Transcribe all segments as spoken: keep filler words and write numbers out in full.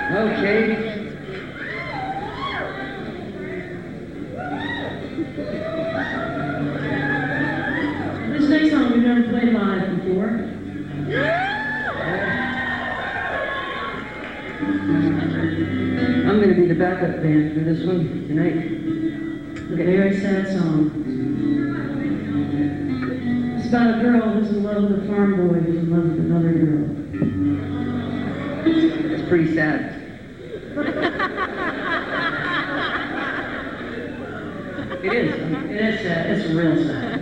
Okay. This next song we've never played live before. I'm going to be the backup band for this one tonight. The very sad song. It's about a girl who's in love with a farm boy who's in love with another girl. It's pretty sad. It is. It is sad. It's real sad.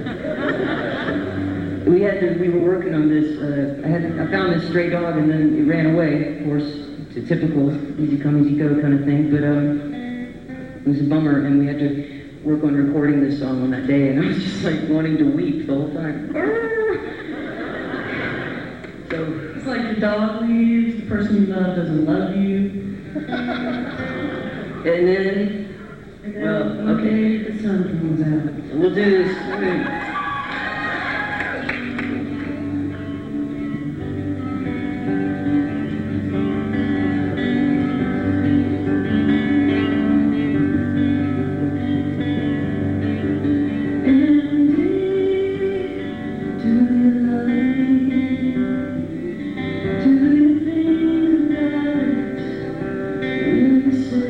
We had to, we were working on this. Uh, I had I found this stray dog and then it ran away. Of course, it's a typical easy come easy go kind of thing. But um, it was a bummer, and we had to work on recording this song on that day, and I was just like wanting to weep the whole time. So It's like the dog leaves, the person you love doesn't love you. and then. And then, Well, okay, okay. the sun comes out. We'll do this. Okay.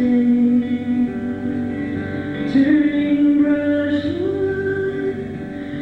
Turning brushwood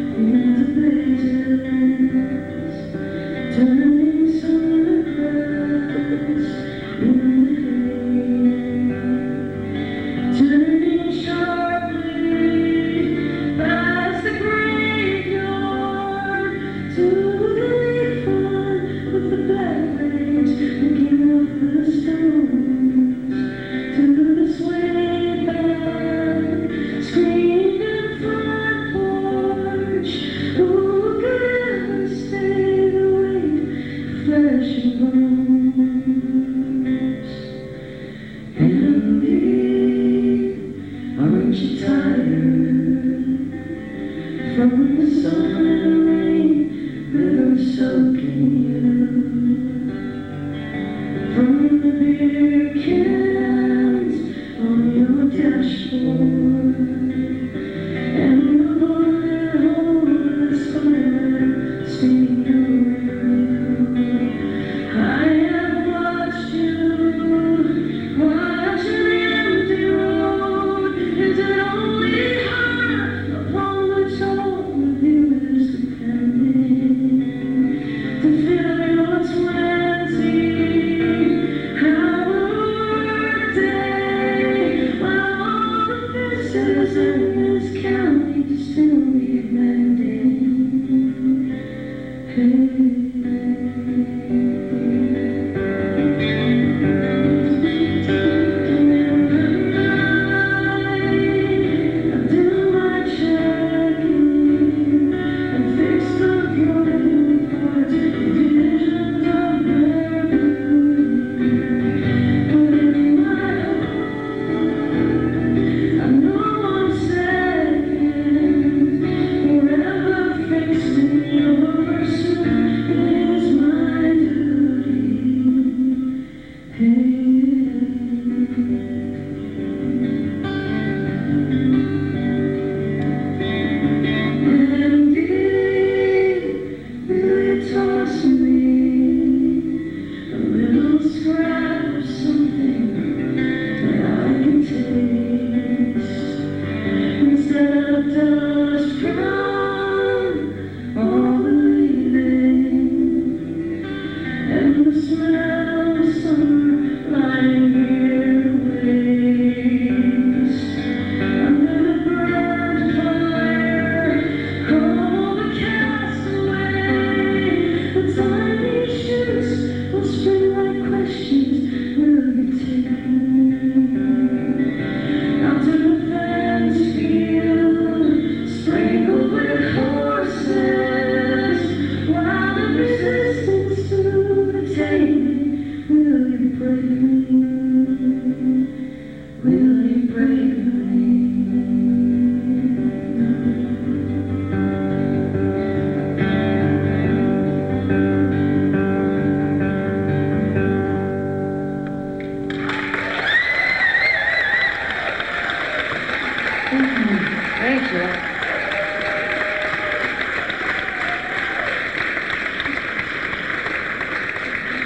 Thanks, Joe.